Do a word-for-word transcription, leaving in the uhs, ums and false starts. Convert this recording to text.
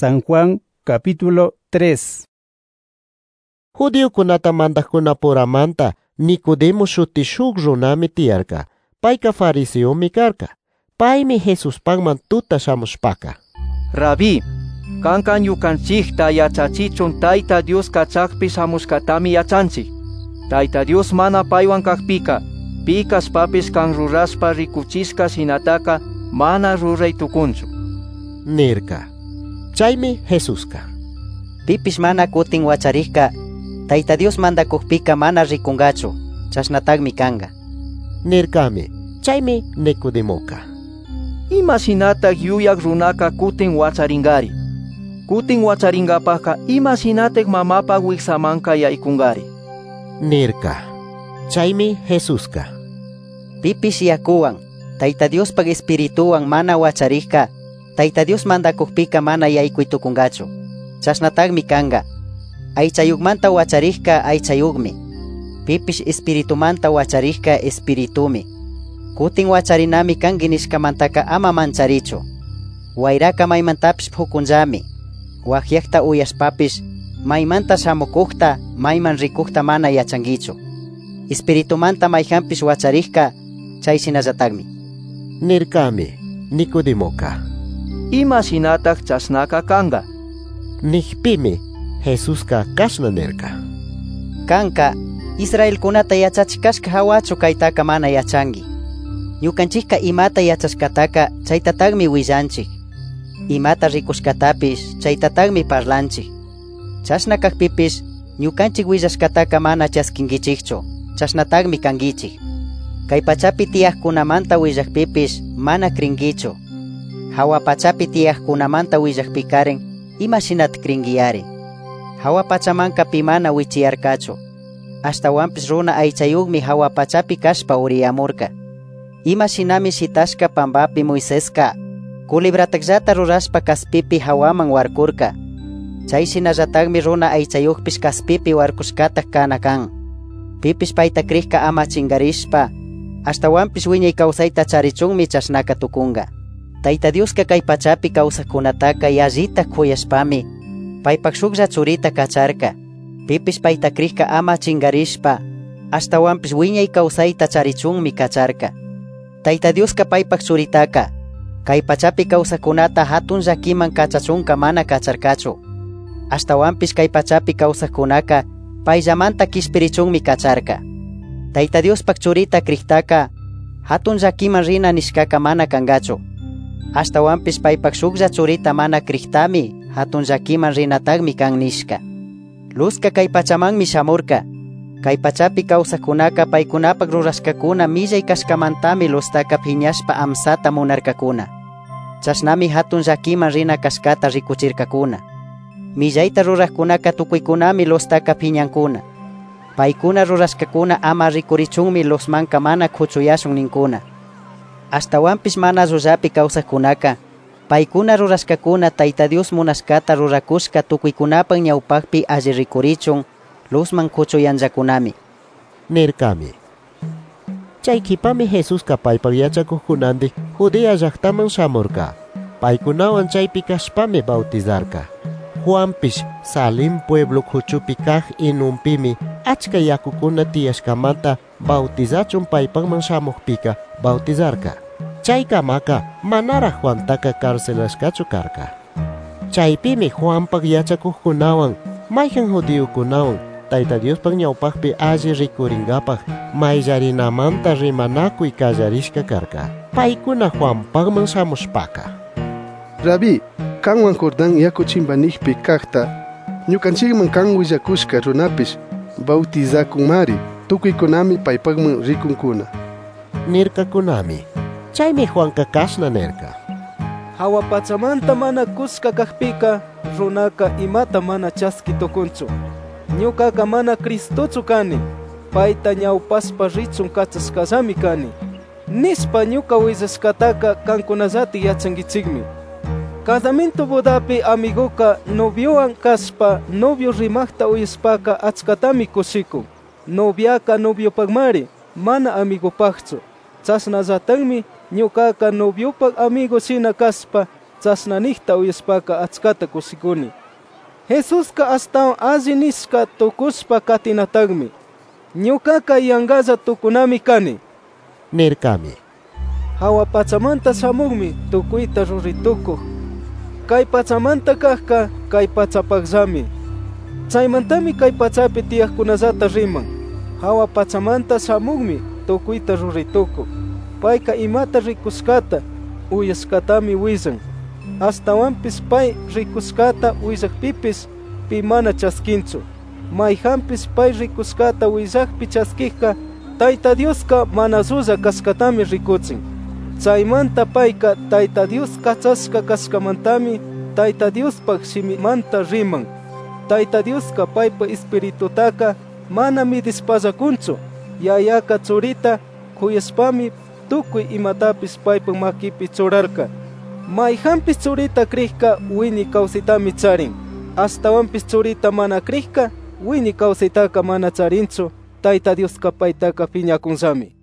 San Juan capítulo tres. Judío kunata mandakuna puramanta Nicodemo shuti shuk runami tiyarka. Payka fariseo mi karka. Paymi Jesus pagman tuta shamushpaka. Rabí, kankan yukanchikta yachachichun Tayta Dios kachakpi shamushkatami yachanchik. Tayta Dios mana paywan kakpika, pikas papis kan ruraspa rikuchiska sinataka mana ruray tukunchu. Nirka. Chaymi Jesuska. Pipis mana kutin wacharihka, Tayta Dios manda kukpika mana rikungachu, chashnatagmi kanga. Nirkami. Chaymi Nicodemoka. Ima sinatak yuyak runaka kutin wacharingari. Kutin wacharingapaka ima sinatek mamapa wiksamanka yaikungari. Nirka. Chaymi Jesuska. Pipis yakuwan, Tayta Dios pag espirituwan mana wacharihka, Tayta Dios manda kukpika mana yaikuitukungachu, chashnatagmi kanga. Aychayugmanta wacharihka aychayugmi. Pipis espiritumanta wacharihka espiritumi. Kutin wacharinami kangi nishkamantaka ama mancharichu. Wayraka maymantapis phukunllami. Wakyakta uyashpapis maymanta shamukukta mayman rikukta mana yachangichu. Espiritumanta mayhampis wacharihka chaysinallatagmi. Nirkami Nicodemoka. Ima sinatak chasnaka kanga. Nihpimi Jesuska kashna nirka. Kanka Israel kunata yachachikashka hawachu kaytaka mana yachangi. Ñukanchikka imata yachashkataka chaytatagmi willanchik. Imata rikushkatapis chaytatagmi parlanchik. Chashna kakpipis ñukanchik willashkataka mana chaskinkichikchu, chashnatagmi kangichik. Kay pachapi tiyaqkunamanta willakpipis mana krinkichu. Hawa pachapi tiyaqkunamanta willakpi karen ima shinat kringiyari. Hawa pachamanka pimana wichiyarkachu. Ashtawanpis runa aychayugmi hawa pachapi kashpa uriyamurka. Ima shinami shitashka pambapi Moiseska, kulibratakllata rurashpa kaspipi hawaman warkurka. Chay shinallatagmi runa aychayugpish kaspipi warkushkatak kana kan. Pipis payta krihka ama chingarishpa, ashtawanpish wiñay kawsayta charichunmi chashnaka tukunga. Tayta Dioska kay pachapi kawsakunataka yallita kuyashpami, paypak shuklla churita kacharka. Pipis payta krihka ama chingarishpa, ashtawanpish wiñay kawsayta charichunmi kacharka. Tayta Dioska paypak churitaka, kay pachapi kawsakunata hatun llakiman kachachunka mana kacharkachu. Ashtawanpish kay pachapi kawsakunaka payllamanta kishpirichunmi kacharka. Tayta Diospak churita krihtaka hatun llakiman rina nishkaka mana kangachu. Ashtawanpish paypak shuklla churita mana krihtami hatun llakiman rinatagmi kan nishka. Luzka kay pachamanmi shamurka. Kay pachapi kawsakunaka paykunapak rurashkakuna millay kashkamantami lustaka phiñashpa amsata munarkakuna. Chashnami hatun llakiman rina kashkata rikuchirkakuna. Millayta rurajkunaka tukuykunami lustaka phiñankuna. Paykuna rurashkakuna ama rikurichunmi losmanka mana khuchuyashun ninkuna. Ashtawanpish mana llullapi kawsaqkunaka paykuna rurashkakuna Tayta Dios munashkata rurakushka tukuykunapan ñawpaqpi alli rikurichun luzman khuchuyanllakunami. Nirkami. Chaykipami Jesuska paypak yachakuqkunandik Judea llaqtaman shamurka. Paykunawan chaypi kashpami bautizarka. Juanpish Salim pueblo khuchupi kaq inunpimi achka yakukuna tiyashkamanta bautizachun paypakman shamuqpika bautizarka. Chaykamaka manara Juantaka karcelashkachu karka. Chaypimi Juanpak yachakuqkunawan mayhan judiokunawan Tayta Diospak ñawpaqpi alli rikuringapaq mayllarinamanta rimanakuy kallarishka karka. Paykuna Juanpakman shamushpaka. Rabí, kanwan Jordán yaku chimbanijpi kaqta ñukanchikman kan willakushka runapish bautizakunmari tukuykunami paypakman rikunkuna. Nirkakunami. Chaymi Juanka kashna nirka. Hawa pachamanta mana kushka kaqpika runaka imata mana chaski tukunchu. Ñukaka mana Cristochu kani, payta ñawpaspa richun kachashkallami kani. Nispa ñuka willashkataka kankunallati yachankichikmi. Casamiento bodapi amigoka noviowan kashpa novio rimaqta uyashpaka achkatami kushikun. Noviaka noviopakmari, mana amigopaqchu. Chasnallatanmi ñukaqa noviopak amigo shina kaspa chasnanijta uyaspaka achkata kusikuni. Jesuska astawan alli nishka tukushpa katinatagmi. Ñukaka yangaza tukunami kani. Nirkami. Hawa pachamanta shamugmi tukuyta ruritukuq. Kay pachamanta kajka kay pachapaqllami. Chaymantami kay pachapi tiyaqkunallata riman. Hawa pachamanta shamugmi tukuyta ruritukuq. Payka imata rikushkata uyashkatami willan. Astawanpis pay rikushkata willakpipis pi mana chaskinchu. Mayhanpis pay rikushkata willakpi chaskijka Tayta Dioska mana sulla kaskatami rikuchin. Chaymanta payka Tayta Dios kachashka kaskamantami Tayta Diospaq shimimanta riman. Tayta Dioska paypa espiritutaka mana midispallakunchu. Yayaka churita kuyashpami tukuy imatapis paypa makipi churarka. Mayhanpis churita krikka wini kawsaytami charin. Astawanpis churita mana krikka wini kawsaytaka mana charinchu. Tayta Dioska paytaka piñakunllami.